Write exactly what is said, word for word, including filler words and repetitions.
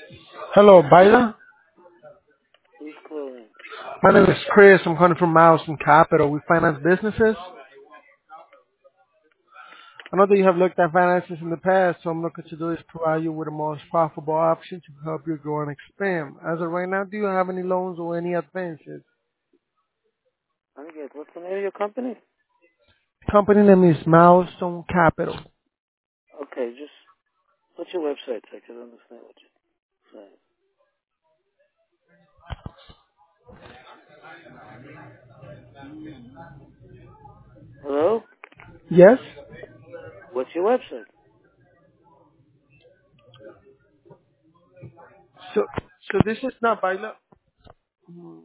Hello, Baila. Who's calling? My name is Chris. I'm calling from Milestone Capital. We finance businesses. I know that you have looked at finances in the past, so I'm looking to do is provide you with the most profitable option to help you grow and expand. As of right now, do you have any loans or any advances? I get what's the name of your company? Company name is Milestone Capital. Okay, just what's your website so I can understand what you're saying. Hello? Yes? What's your website? So, so this is not Baila.